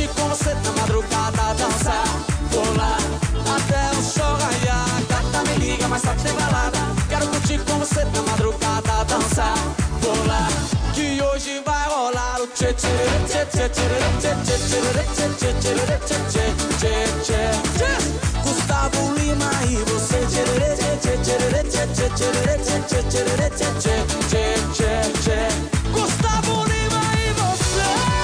com você na madrugada dançar. Vou lá até o sol raiar. Gata me liga, mas só tem balada. Quero curtir com você na madrugada dançar. Vou lá que hoje vai rolar o tchê tchê tchê tchê tchê tchê tchê tchê tchê tchê tchê tchê tchê. Gustavo Lima e você tchê tchê tchê tchê tchê tchê tchê tchê tchê tchê. Gustavo Lima e você.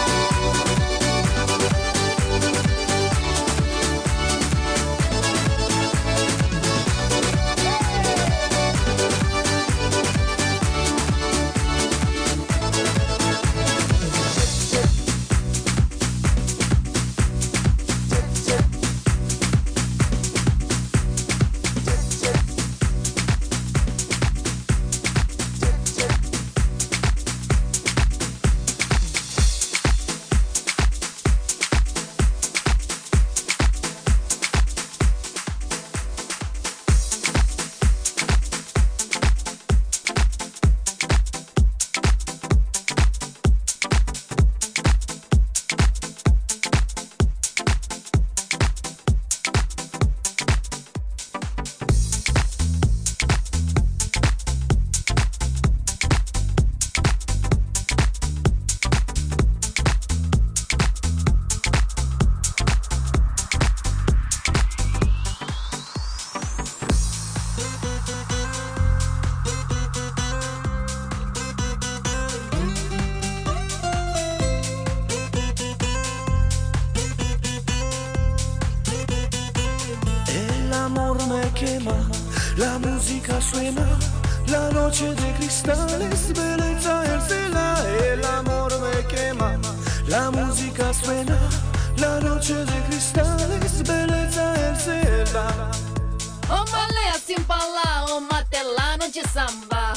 La música suena, la noche de cristales, belleza el cielo, el amor me quema. La música suena, la noche de cristales, belleza el cielo. Ô malé, assim pra lá, ô matelano de samba.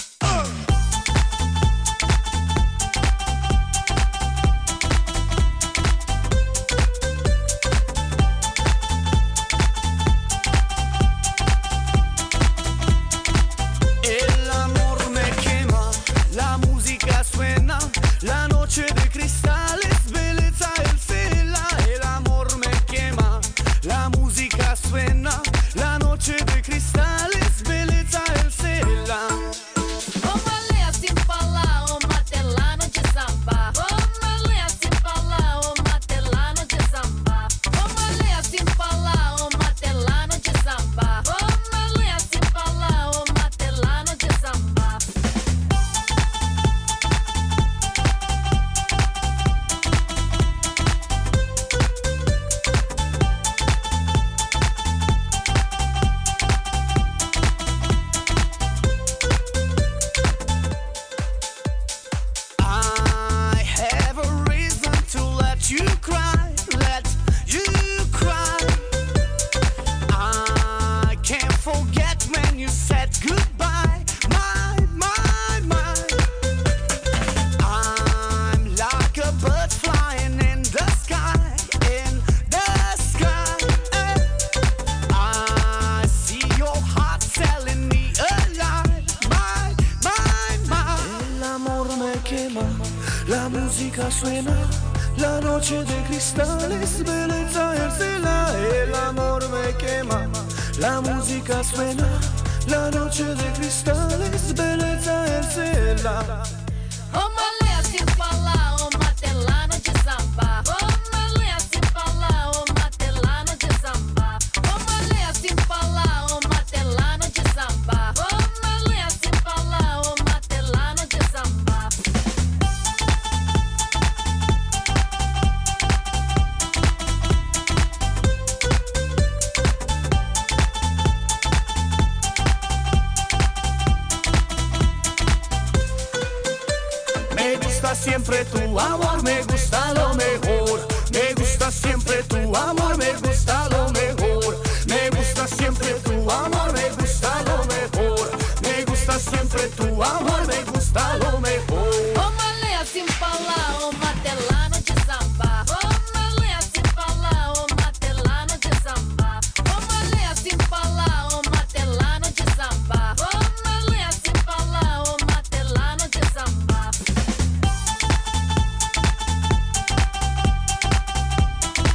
La noche de cristales, belleza el cielo, el amor me quema. La música suena, la noche de cristales, belleza el cielo. Ô malé, assim pra lá, ô matelano de samba. Ô malé, assim pra lá, ô matelano de samba. Ô malé, assim pra lá, ô matelano de samba. Ô malé, assim pra lá, ô matelano de samba. La música suena, la noche de cristales, belleza el cielo, el amor me quema. La música suena, la noche de cristales, belleza el cielo. Ô malé, assim pra lá, ô matelano de samba. Ô malé, assim pra lá, ô matelano de samba. Ô malé, assim pra lá, ô matelano de samba. Ô malé, assim pra lá, ô matelano de samba. Me gusta siempre tu amor, me gusta lo mejor. Me gusta siempre tu amor, me gusta lo mejor. Me gusta siempre tu amor, me gusta lo mejor. Me gusta siempre tu amor, me gusta lo mejor. Ô malé, assim pra lá, ô matelano de samba. Ô malé, assim pra lá, ô matelano de samba. Ô malé, assim pra lá, ô matelano de samba. Ô malé, assim pra lá, ô matelano de samba.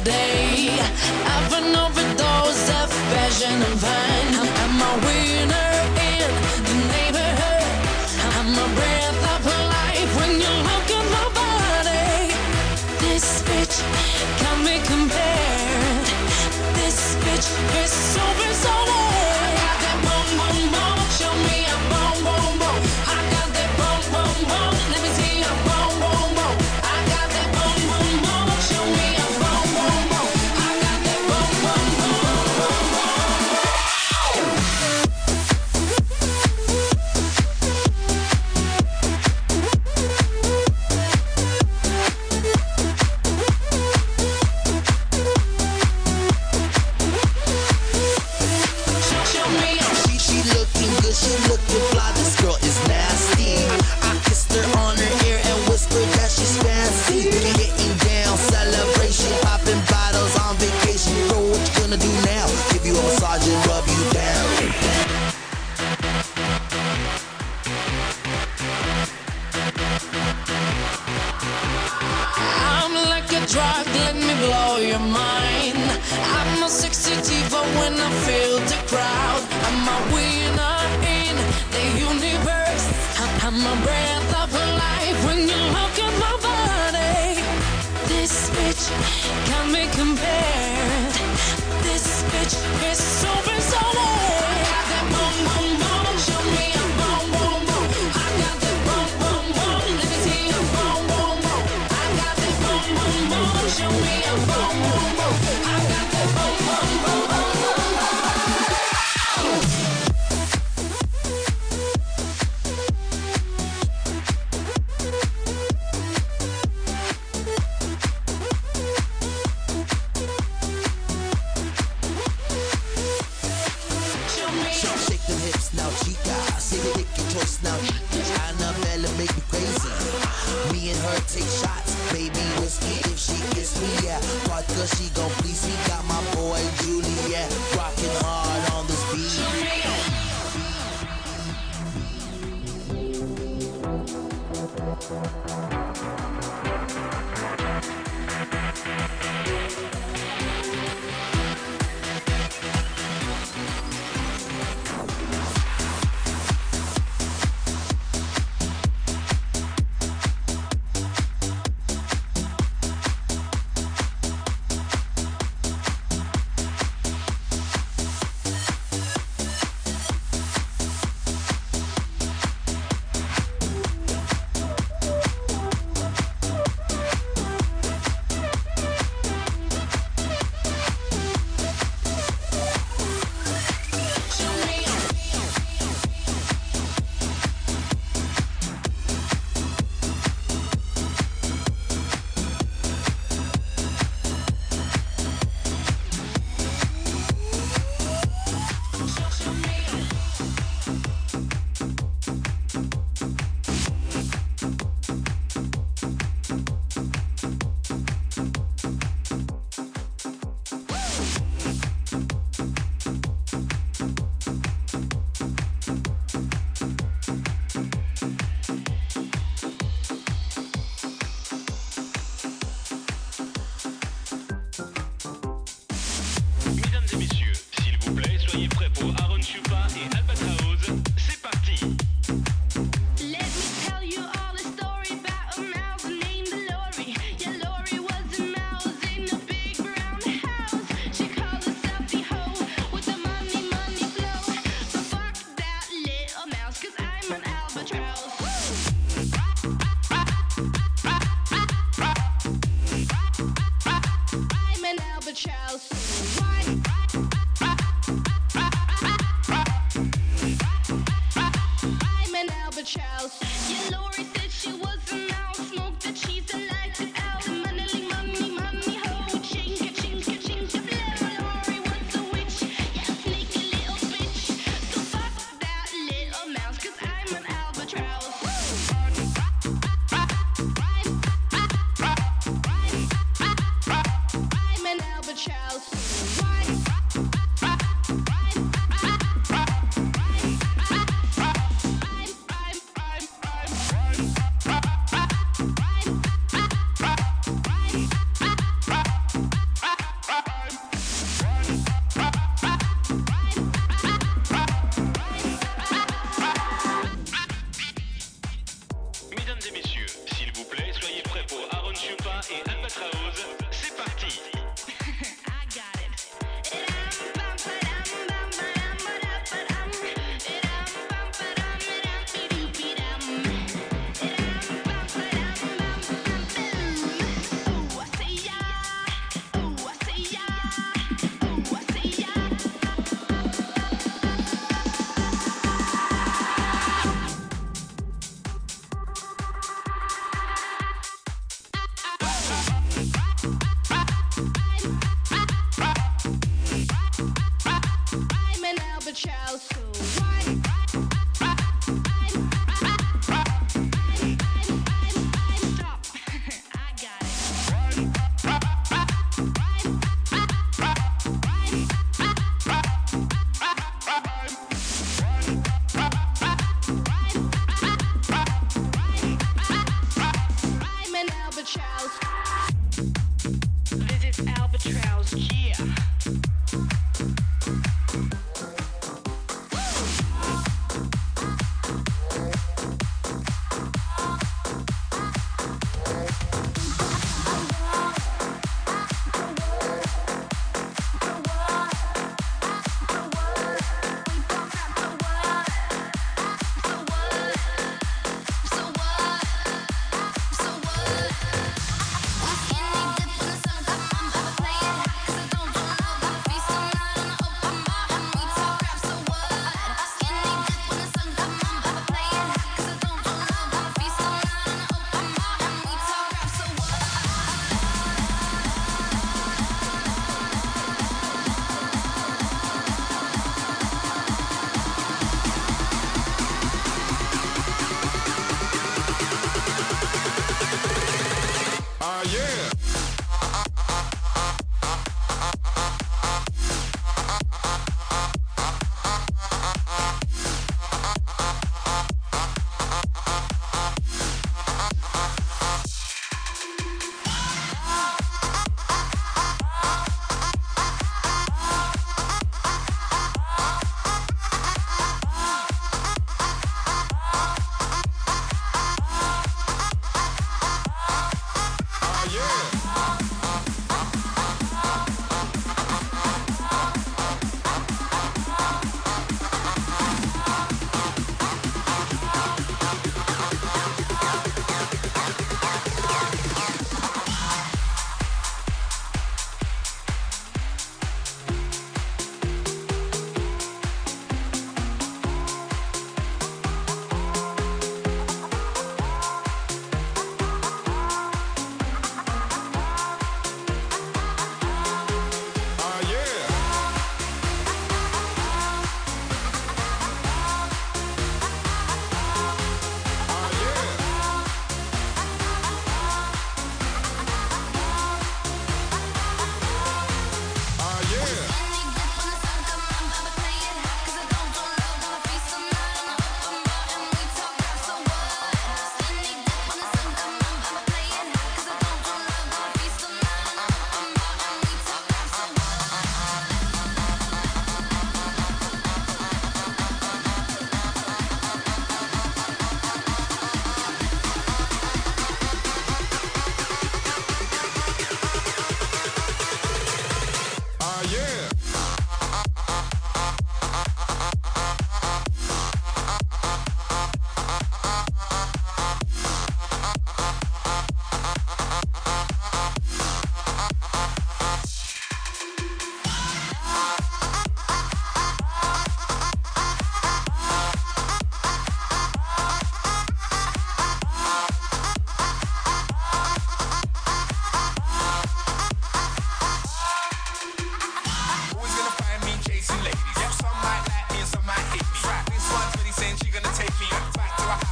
day. I've an overdose of passion and vine. I'm a winner in the neighborhood. I'm a breath of life when you look at my body. This bitch can't be compared. This bitch is so bizarre. I got that boom boom boom. Show me a boom boom boom. I got that boom boom boom. Let me see a boom boom boom. I got that boom boom boom. Show me a boom boom boom. I got that boom boom boom. She looking good, she looking fly. This girl is nasty. I kissed her on her ear and whispered that she's fancy. Getting down, celebration, popping bottles on vacation. Bro, what you gonna do now? Give you a massage and rub you down. I'm like a drug, let me blow your mind. I'm a sexy diva when I feel the crowd. I'm a winner in the universe. I'm a breath of life when you look at my body. This bitch can't be compared. This bitch is so bizarre. I got that boom boom boom. Show me a boom boom boom. I got that boom boom boom. Let me see a boom boom boom. I got that boom boom boom. Show me a boom boom boom. I got that boom boom boom. Shake them hips now, chica. Say the dick your choice now. Annabella make me crazy. Me and her take shots, baby whiskey if she kiss me, yeah. Vodka, she gon' please me. Got my boy Juliet rocking hard on this beat.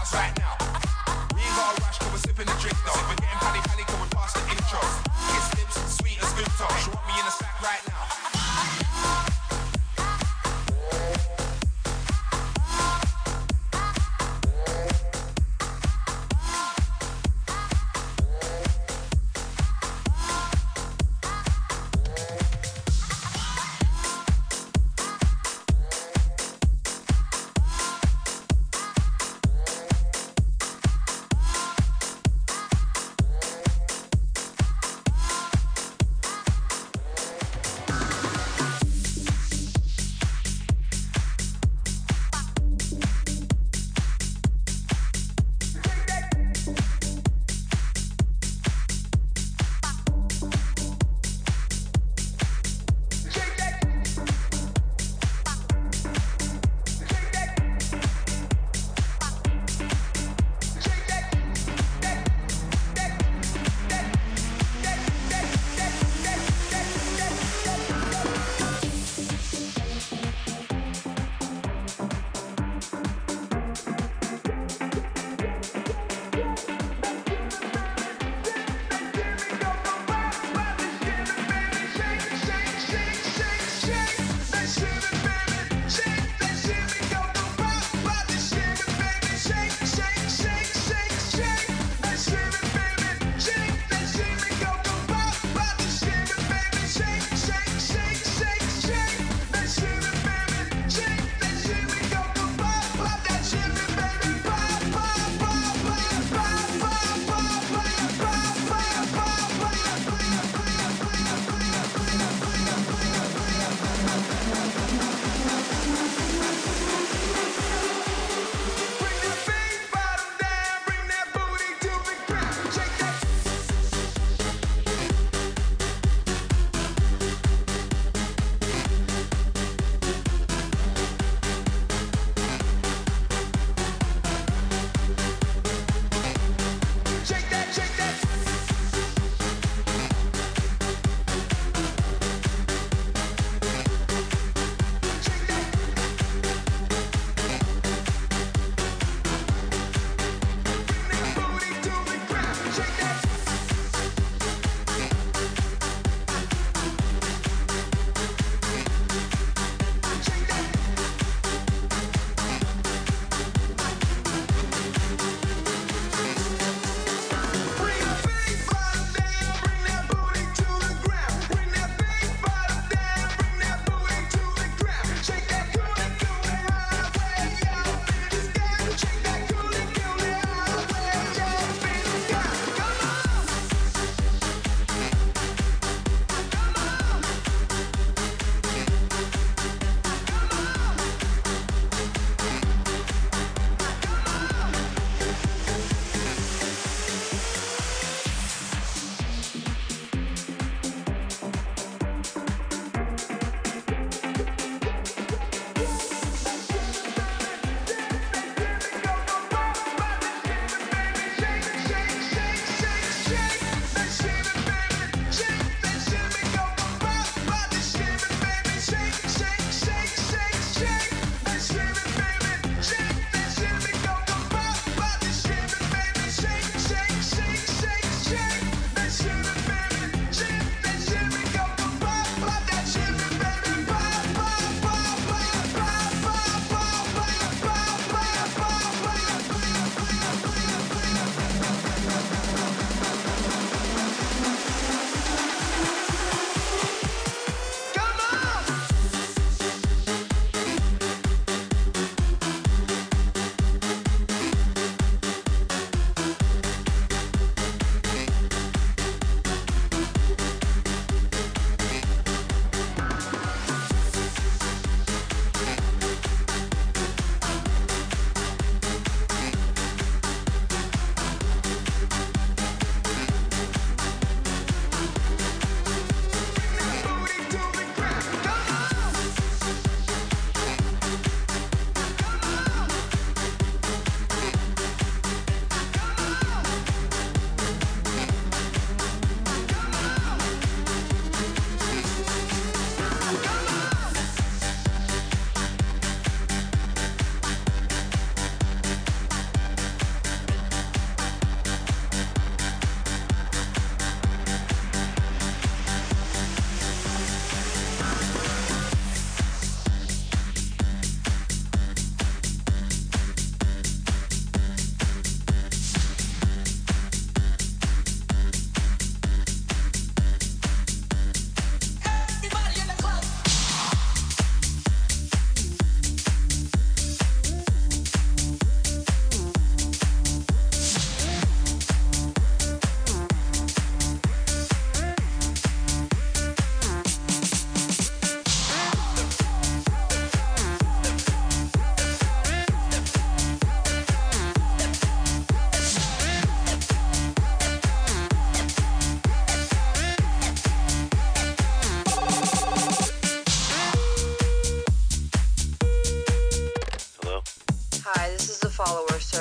dance right now. We ain't got a rush, cause we're sipping the drink though. We're getting pally pally, cause we're past the intro. Kiss lips, sweet as good toast. She want me in the sack right now.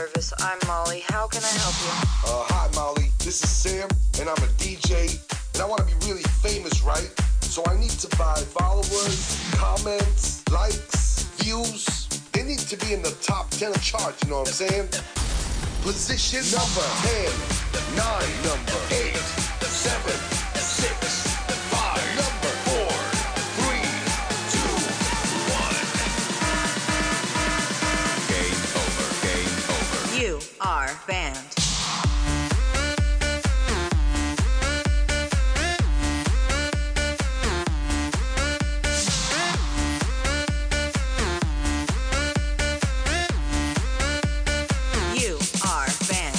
service. I'm Molly. How can I help you? Hi, Molly. This is Sam, and I'm a DJ, and I want to be really famous, right? So I need to buy followers, comments, likes, views. They need to be in the top 10 of charts, you know what I'm saying? Position number 10, 9, number 8, 7, 6, 5, number 4, 3, 2, 1. Game over, game over. You are banned. You are banned.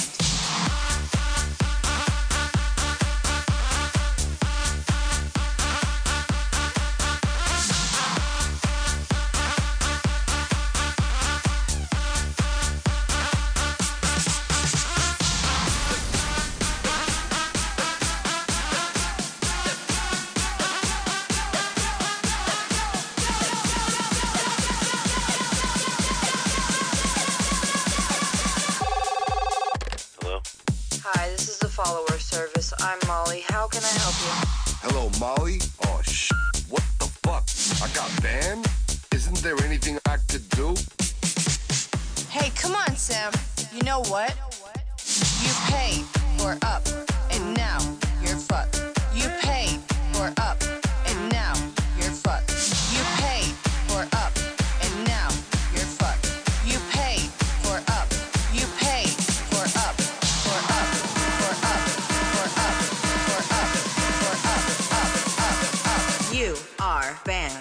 Hello? Hi, this is the follower service. I'm Molly. How can I help you? Hello, Molly? Oh, what the fuck? I got banned? Isn't there anything I could do? Hey, come on, Sam. You know what? You paid for up, and now you're fucked. You paid for up, and now you're fucked. You paid for up, and now you're fucked. You paid for up. You paid for up, for up, for up, for up, for up, for up. You are banned.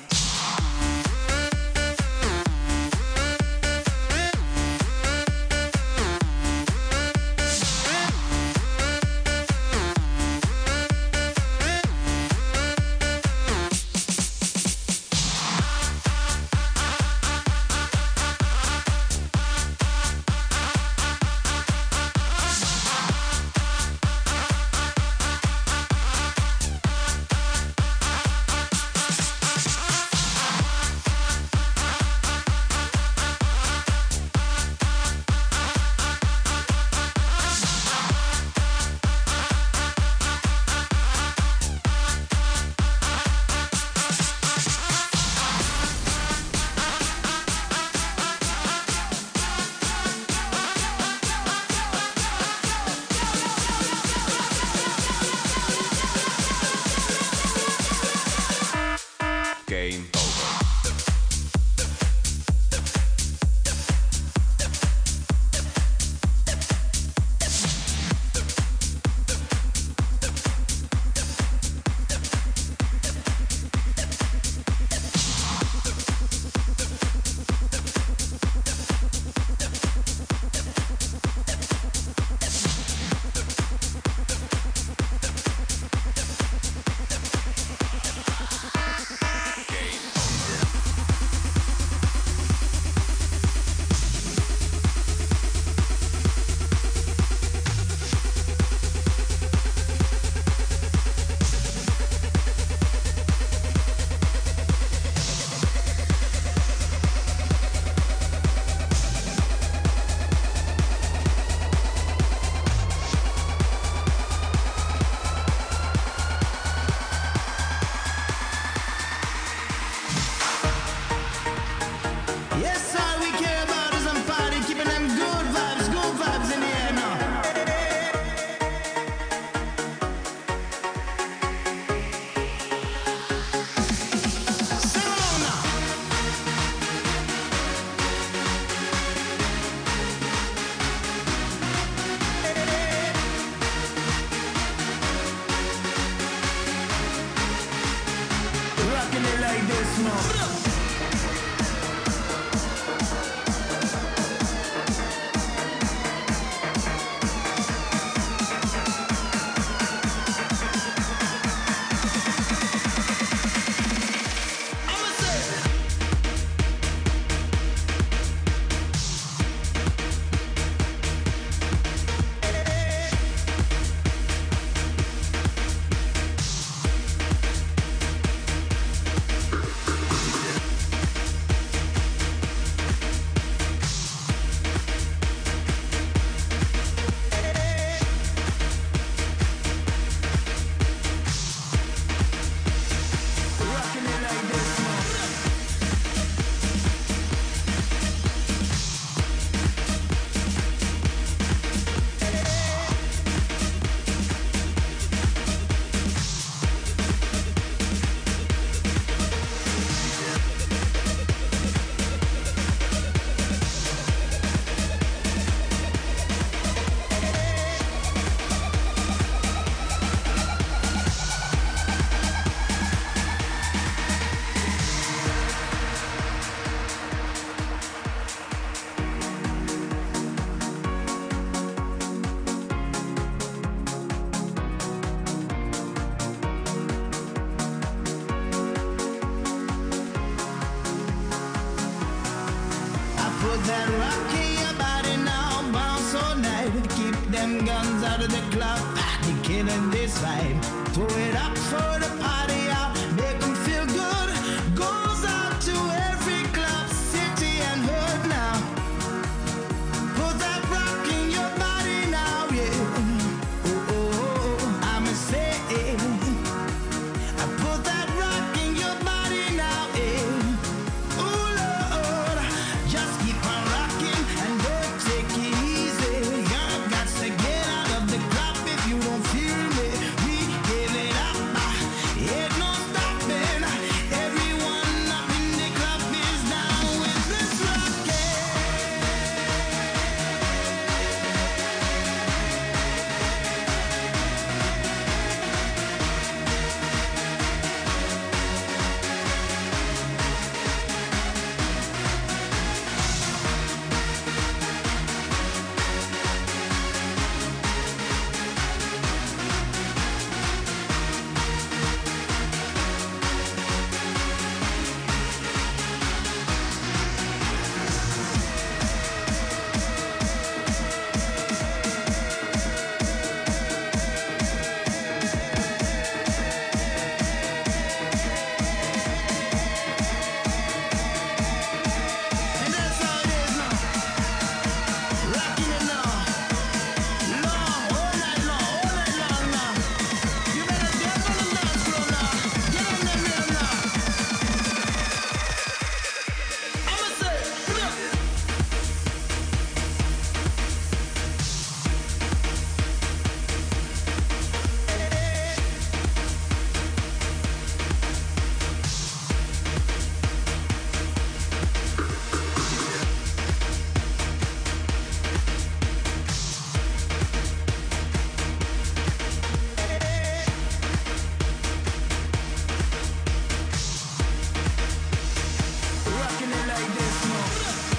Game over. Yes, all we care about is I'm party, keeping them good vibes in the air now. Sing along now. Rocking it like this now. them guns out of the club. Party killing this vibe. Throw it up for the party out. Make them feel good. Goes out to every club, city and hood now. Put that rock in your body now, yeah. Oh, oh, oh, I'ma say it. I put that rock in your body now, eh. Oh, Lord, just keep on rocking and don't take it easy. You got to get out of the club if you don't feel me. We give it up, ain't no stopping. Everyone up in the club is down with this rockin'. And that's how it is now. Rocking it now. Long, all night long now. You better dance on the dance floor now. Get on that rhythm now. I'ma say, come here. Rocking it like this now.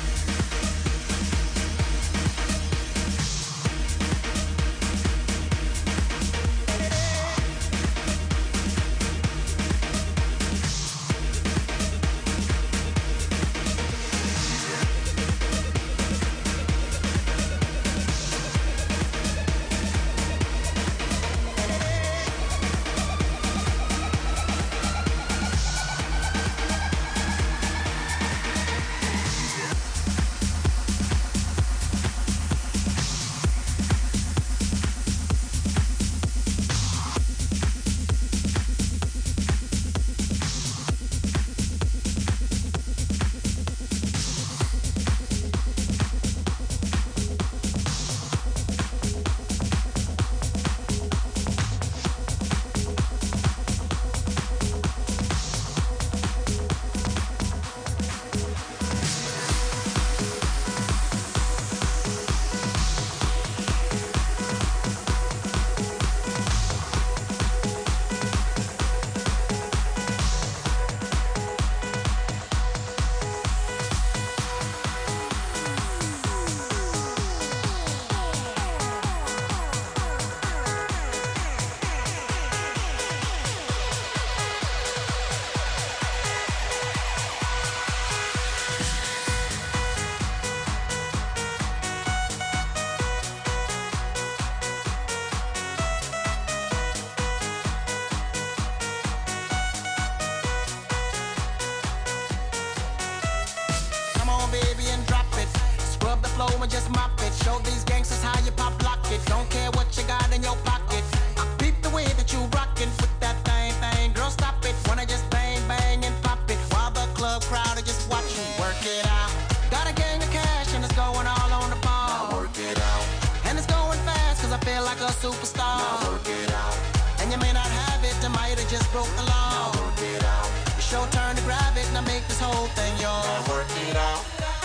Come on, baby, and drop it. Scrub the flow and just mop it. Show these gangsters how you pop lock it. Don't care what you got in your pocket. I peep the way that you rockin' with that thing. Girl, stop it. Wanna just bang, bang, and pop it. While the club crowd are just watching. Work it out. Got a gang of cash and it's going all on the ball. Now work it out. And it's going fast cause I feel like a superstar. Now work it out. And you may not have it, I might have just broke the law. Now work it out. It's your turn to grab it, now make this whole thing yours. Now work it out.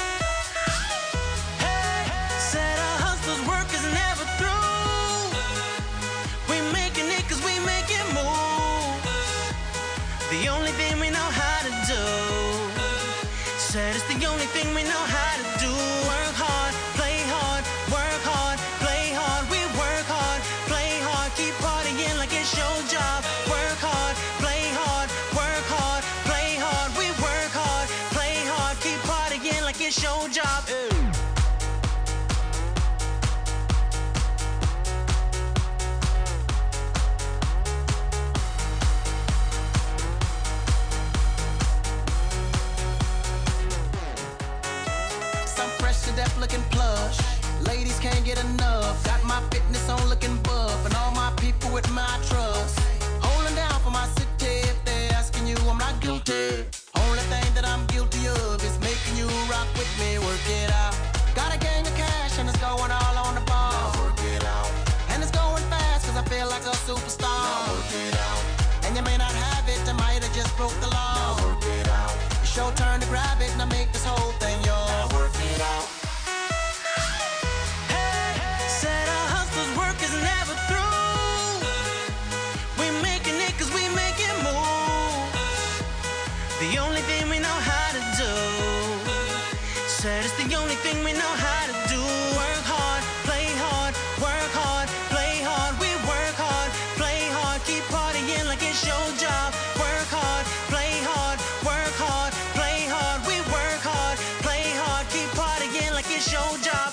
Hey, said a hustler's work is never through. We making it cause we making moves. The only thing we know how to do. Said it's the only thing we know how to do. Work hard, play hard, work hard, play hard. We work hard, play hard, keep partying like it's your job. Work hard, play hard, work hard, play hard. We work hard, play hard, keep partying like with my trust. Holding down for my city. If they're asking you, I'm not guilty. Only thing that I'm guilty of is making you rock with me, work it out. Got a gang of cash and it's going all on the ball. Now work it out. And it's going fast cause I feel like a superstar. Now work it out. And you may not have it, I might have just broke the law. Now work it out. It's your turn to grab it and I make this whole thing yours. Now work it out. Hey, said a hustler's work is never through. We making it cause we make it move. The only thing we know how to do. Said it's the only thing we know how to do. Work hard, play hard, work hard, play hard. We work hard, play hard, keep partying like it's your job. Work hard, play hard, work hard, play hard. We work hard, play hard, keep partying like it's your job.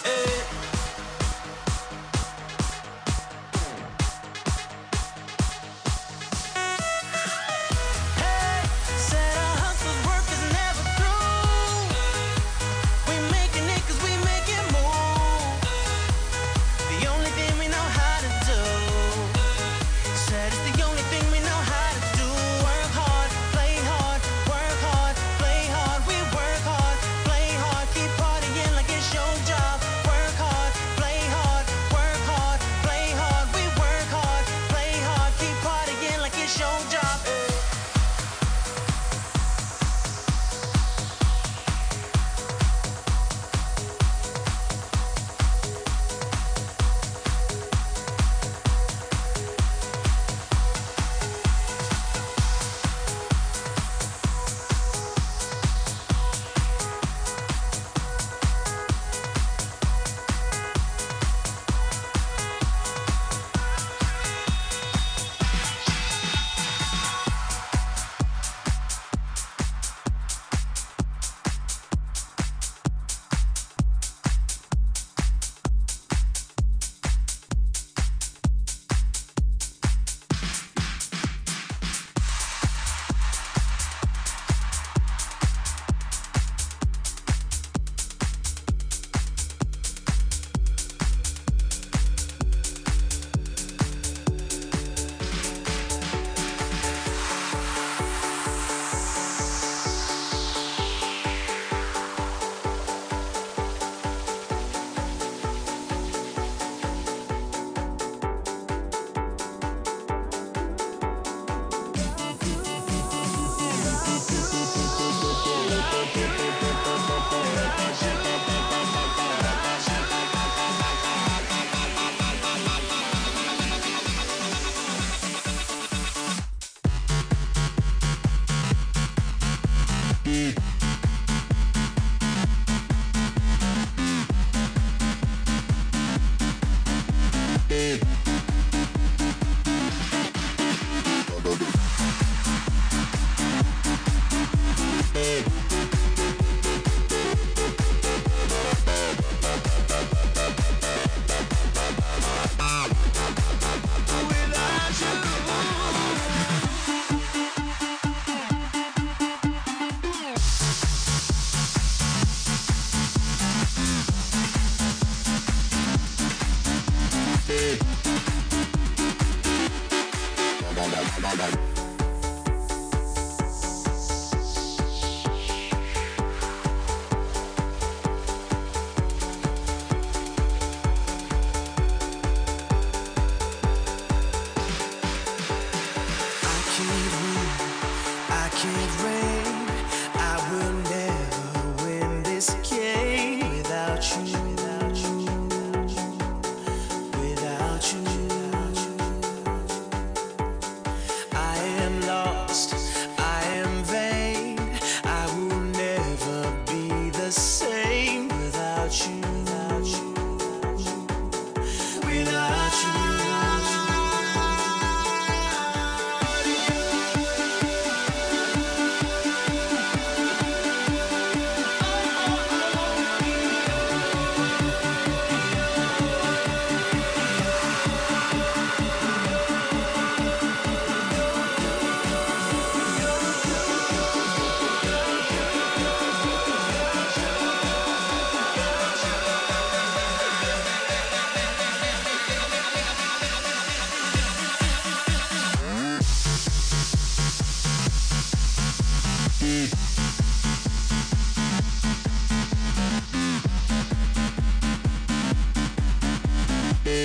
I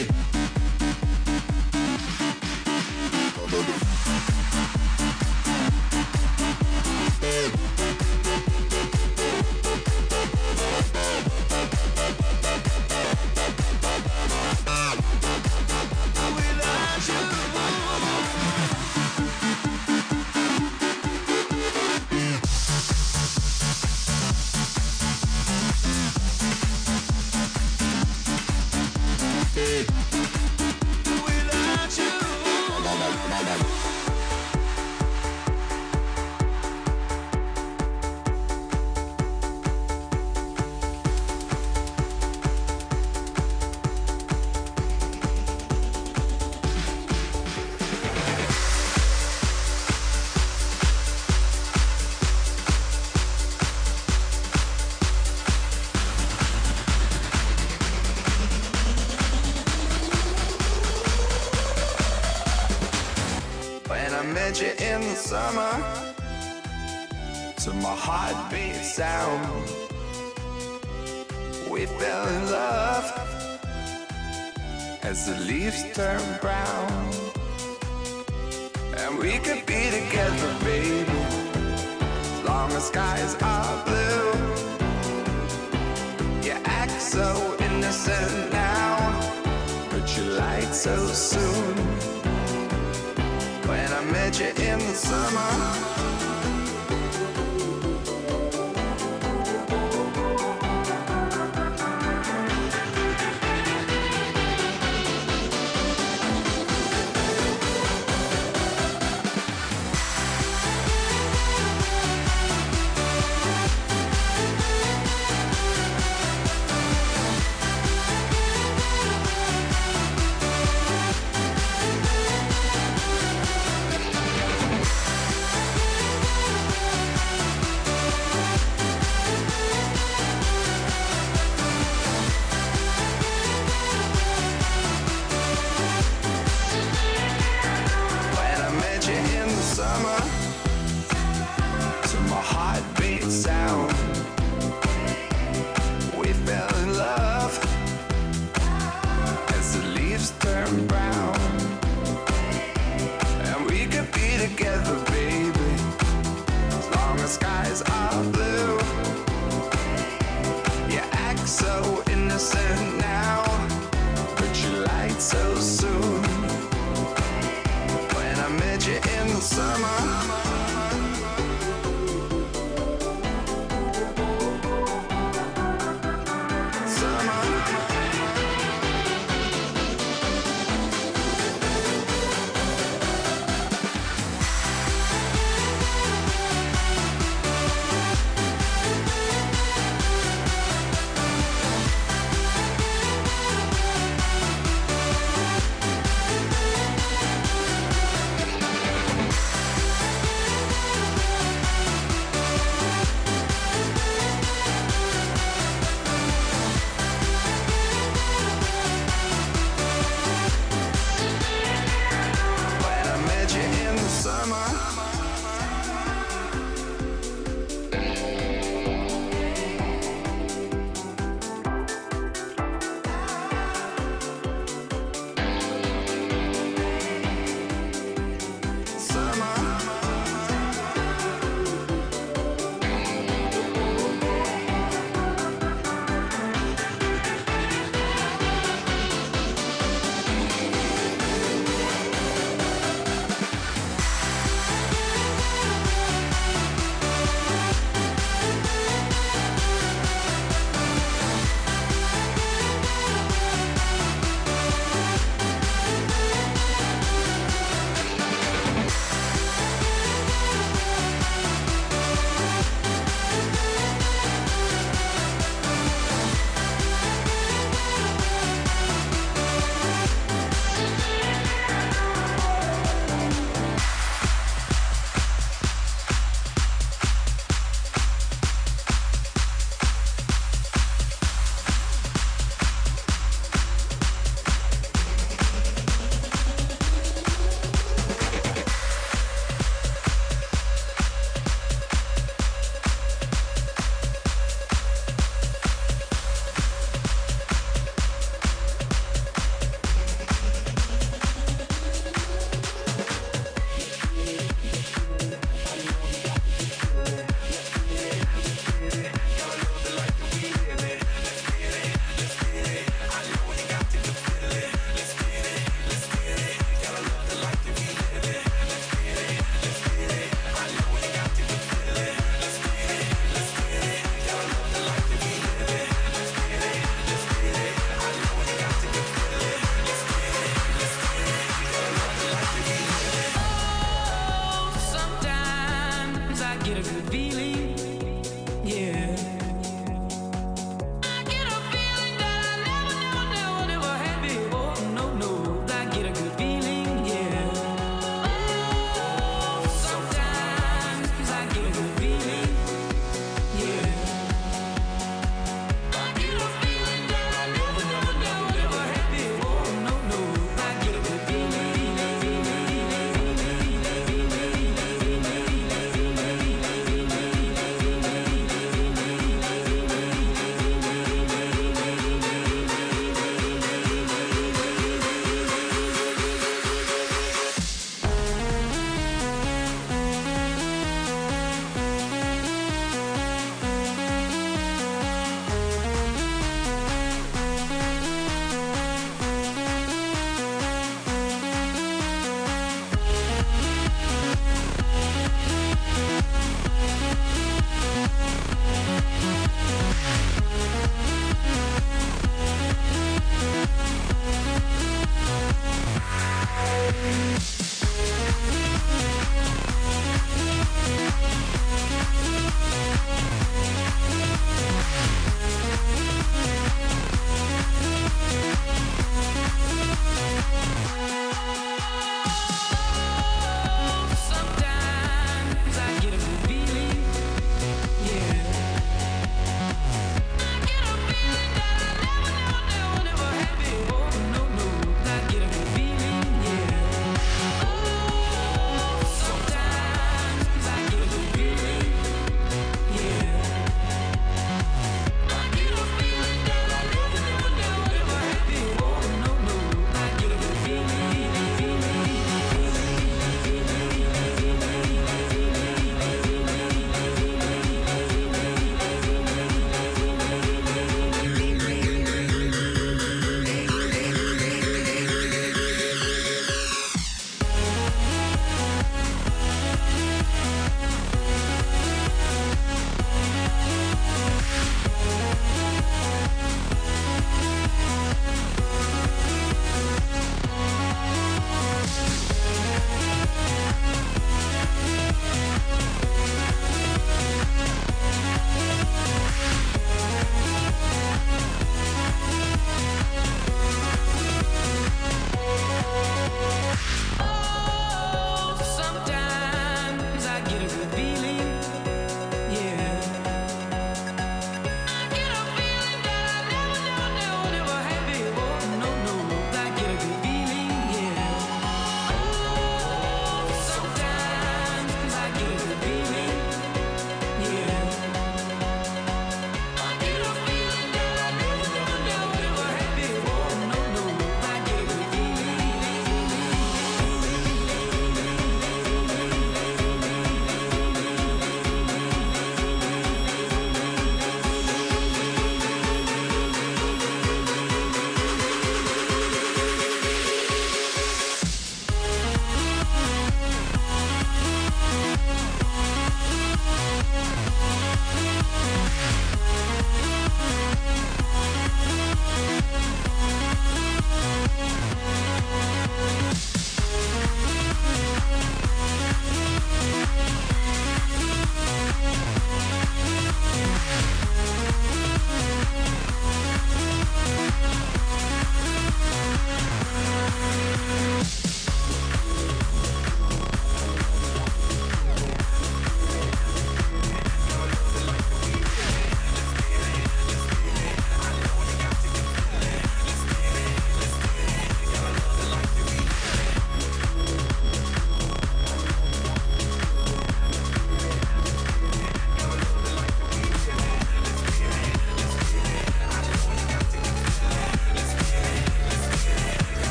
met you in the summer to my heartbeat sound. We fell in love as the leaves turn brown, and we could be together, baby, as long as skies are blue. You act so innocent now, but you lied so soon. When I met you in the summer,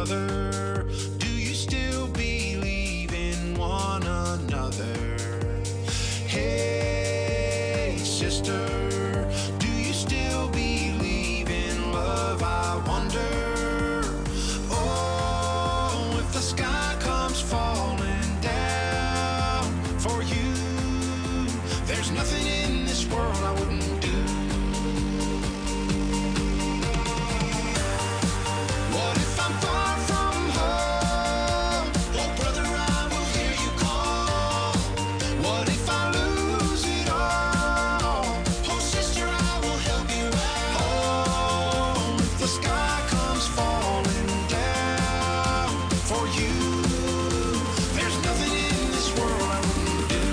brother, do you still believe in one another? Hey, sister, do you still believe in love? I wonder. Oh, if the sky comes falling down for you, there's nothing in this world I wouldn't do. What if I'm far from home? Oh, brother, I will hear you call. What if I lose it all? Oh, sister, I will help you out. Oh, if the sky comes falling down for you, there's nothing in this world I wouldn't do.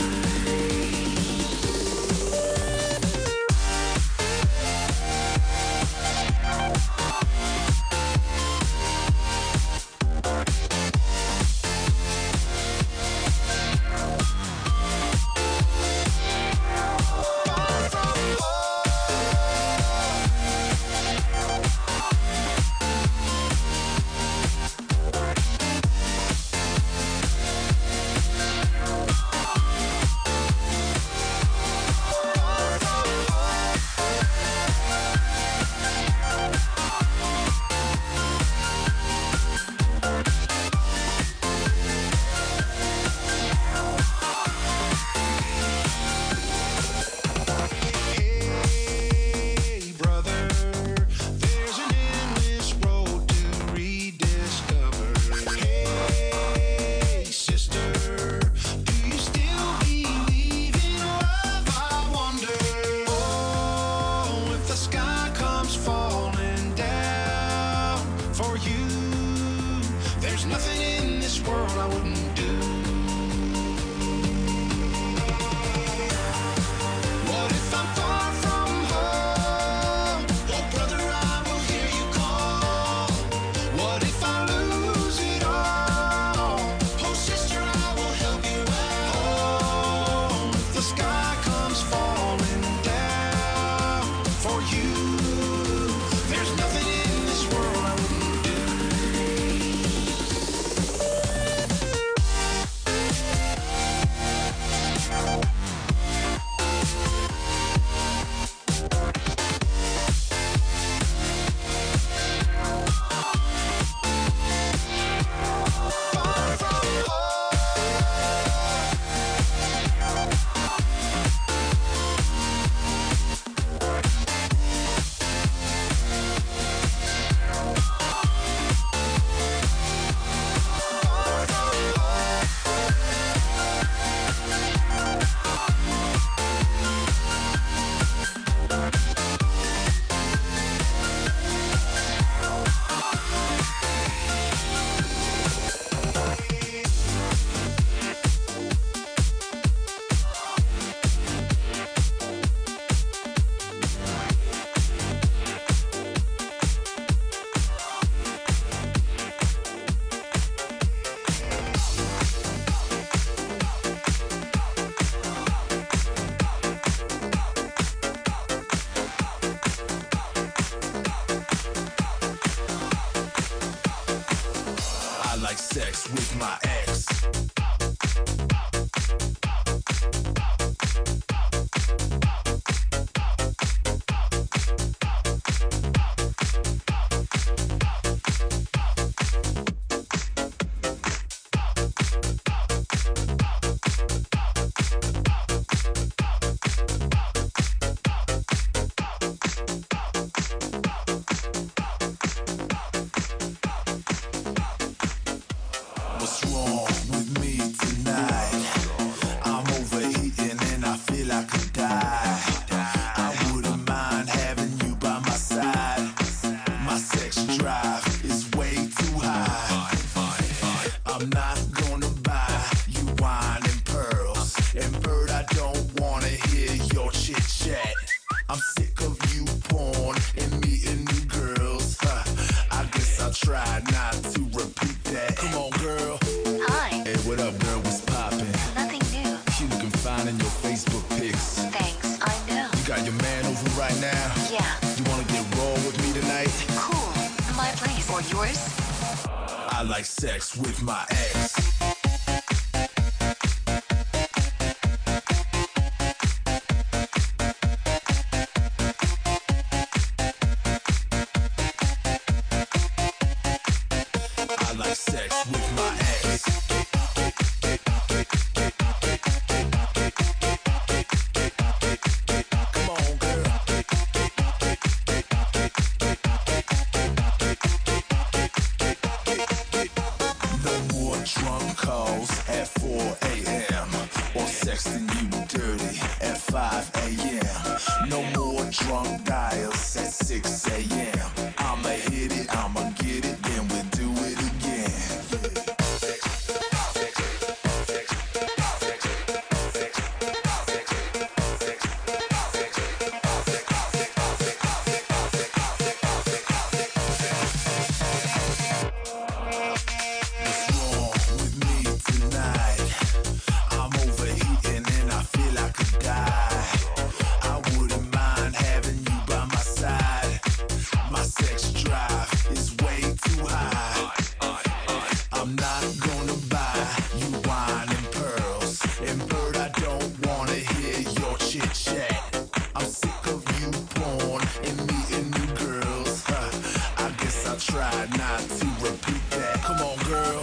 Hey, brother, there's an endless road to rediscover. Hey, sister, do you still believe in love? I wonder. Oh, if the sky comes falling down for you, there's nothing in this world I wouldn't do. What if I'm far from home? Oh, brother, I will hear you call. What if I lose it all? Oh, sister, I will help you out. Oh, if the sky comes falling down for you, there's nothing in this world I wouldn't do. I like sex with my ex. What's wrong with me tonight? I'm overeating and I feel I could die. I wouldn't mind having you by my side. My sex drive is way too high. I'm not gonna buy you wine and pearls. And bird, I don't wanna hear your chit chat. I'm sick of you porn and meeting new girls. I guess I'll try not to repeat that. Come on, girl. Hi. Hey, what up, girl? What's poppin'? Nothing new. You looking fine in your Facebook pics. Thanks, I know. You got your man over right now? Yeah. You wanna get raw with me tonight? Cool. My place or yours? I like sex with my ex. I like sex with my ex. Come on, girl. No more drunk calls at 4 a.m. or sexting you dirty at 5 a.m. No more drunk dials at 6 a.m. I'ma hit it, I'ma get it, then we do it again. What's wrong with me tonight? I'm overheating and I feel I could die. I wouldn't mind having you by my side. My sex drive is way too high. I'm not gonna buy you wine and pearls. And bird, I don't wanna hear your chit chat. I'm sick of you porn and meeting new girls. I guess I'll try not to repeat that. Come on, girl.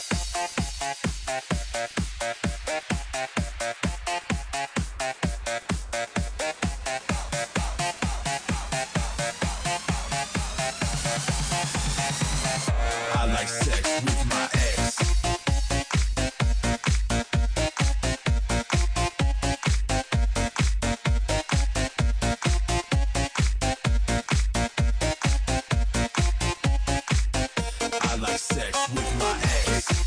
I like sex with my ex. I like sex with my ex.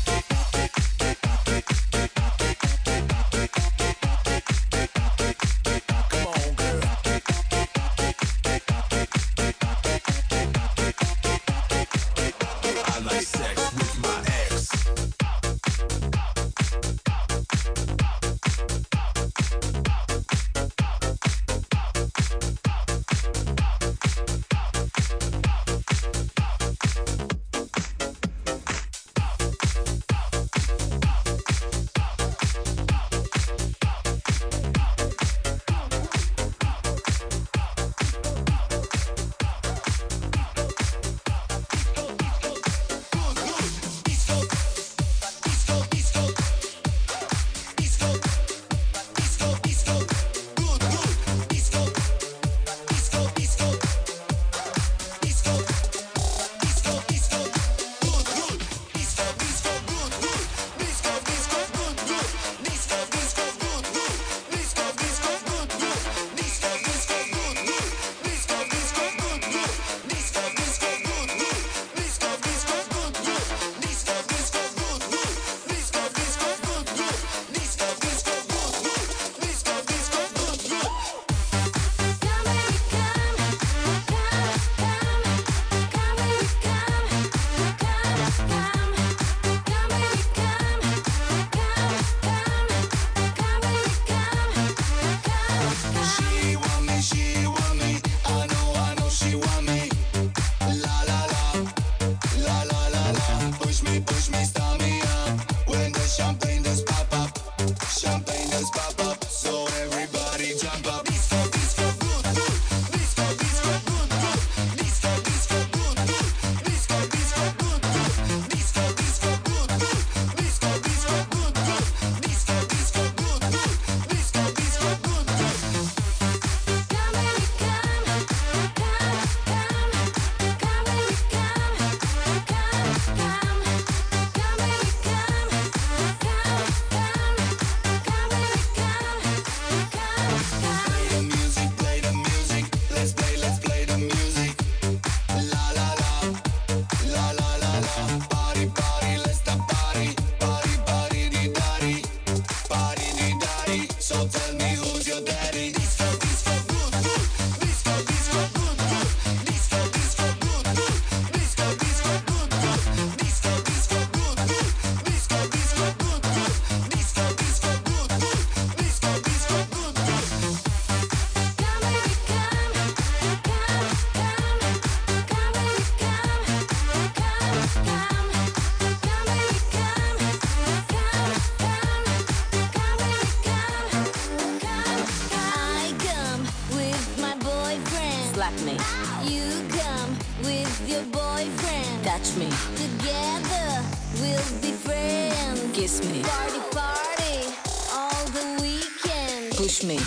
Touch me. Together we'll be friends. Kiss me. Party, party, all the weekend. Push me.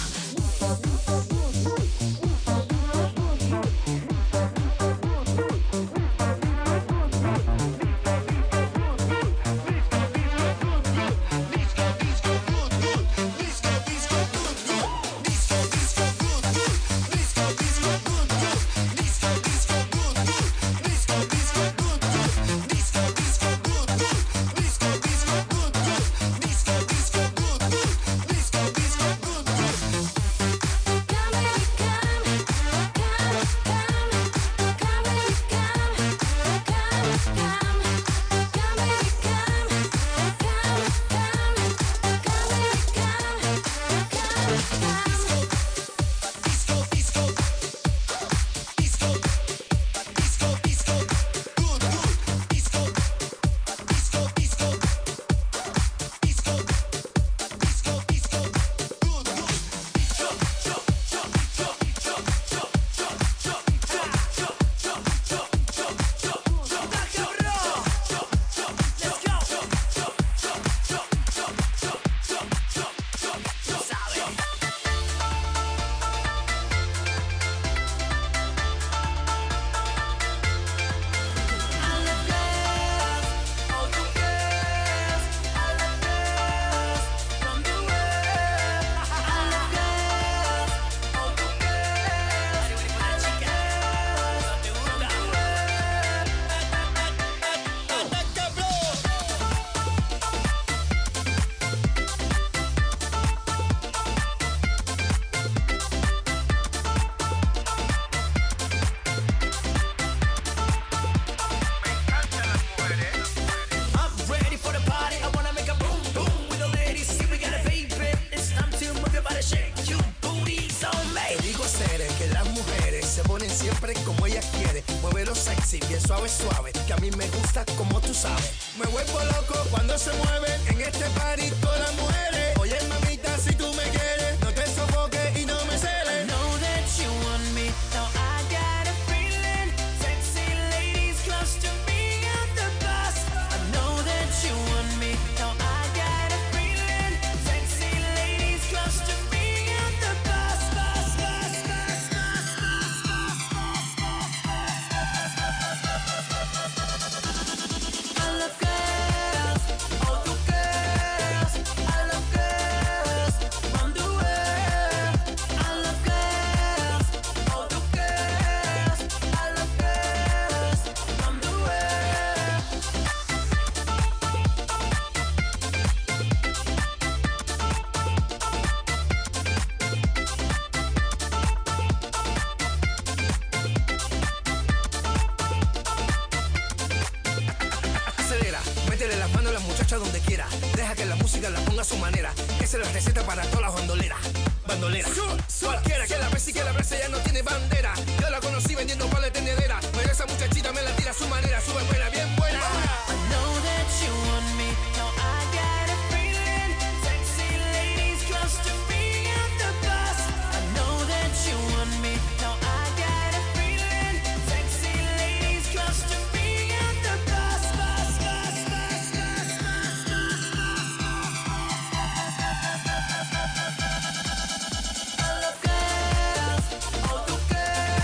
I love girls, oh,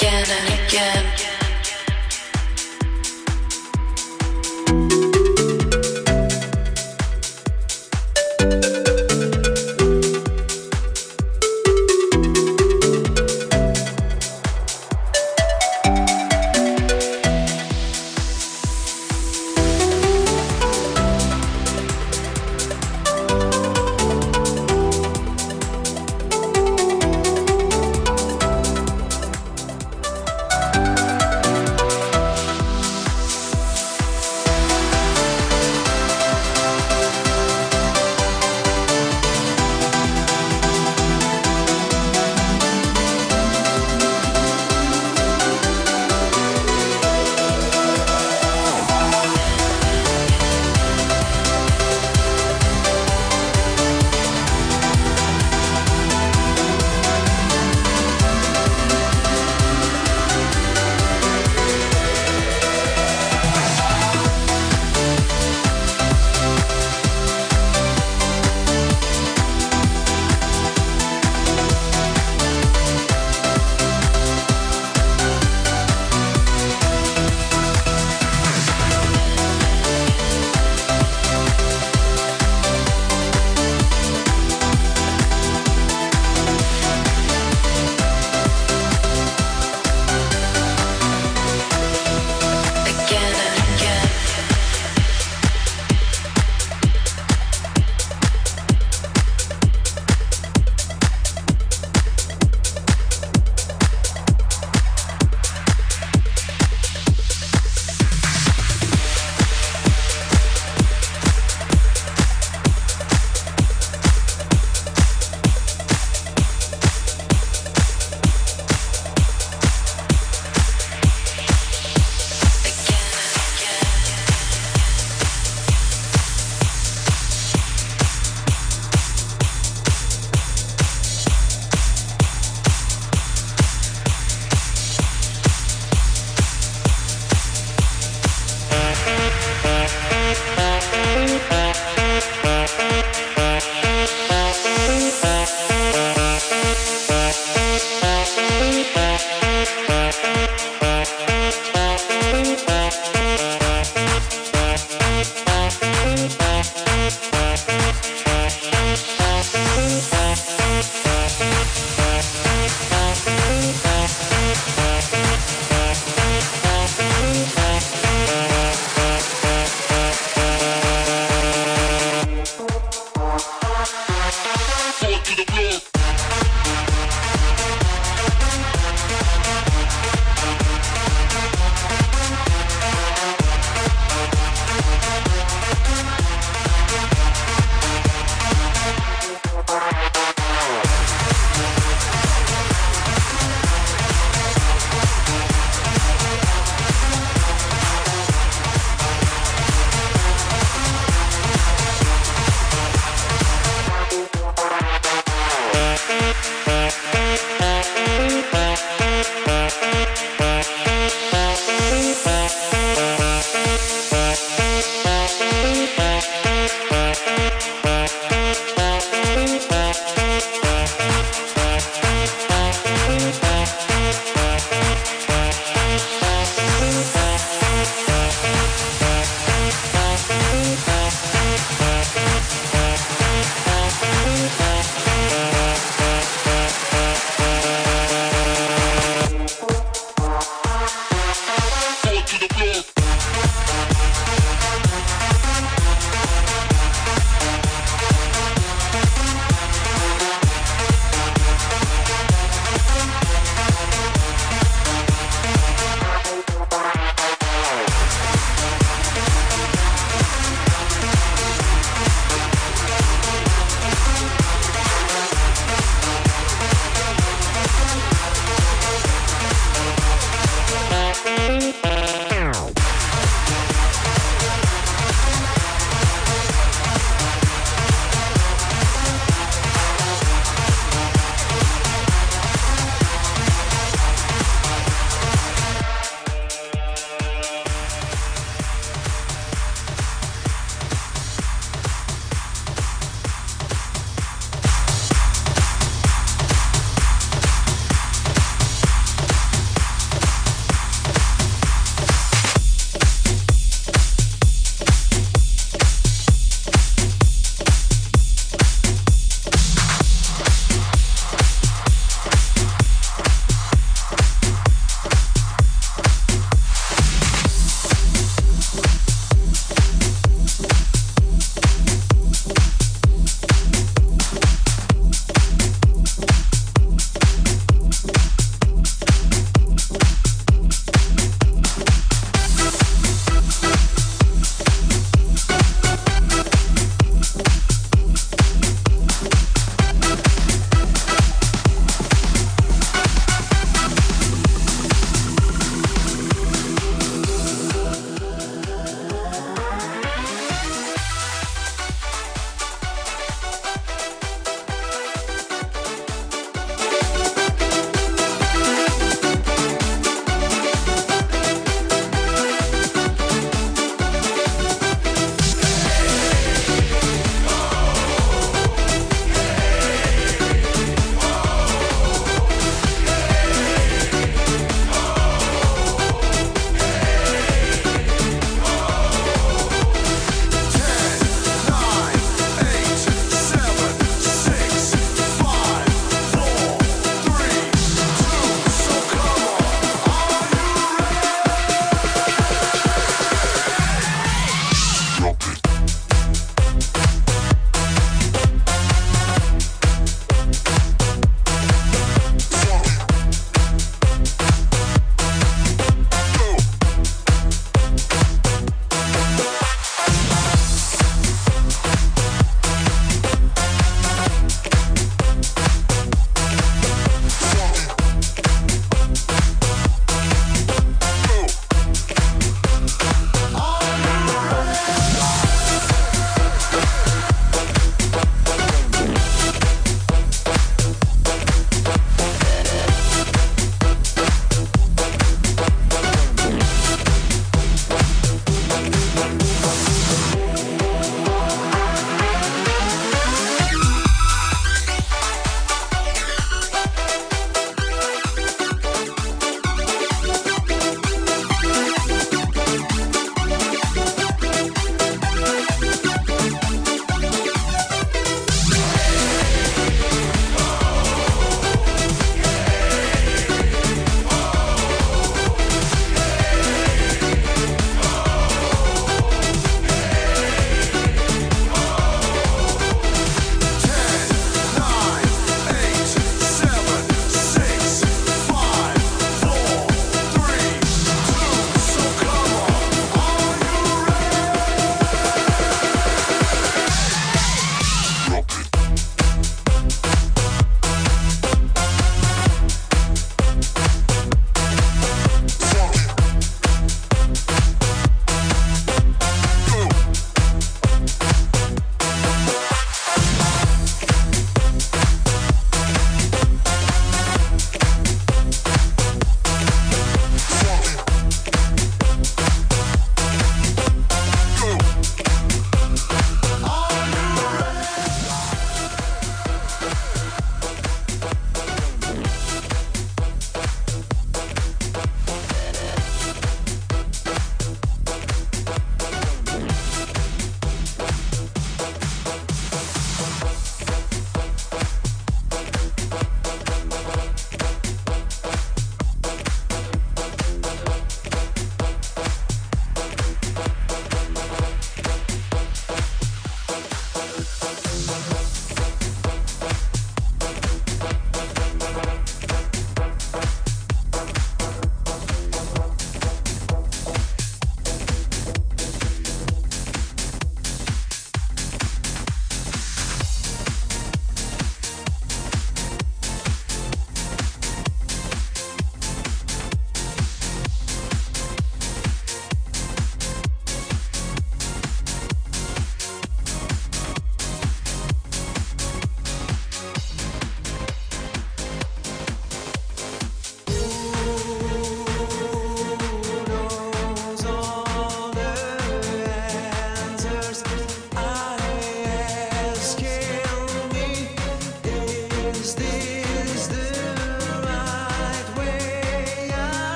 again and again.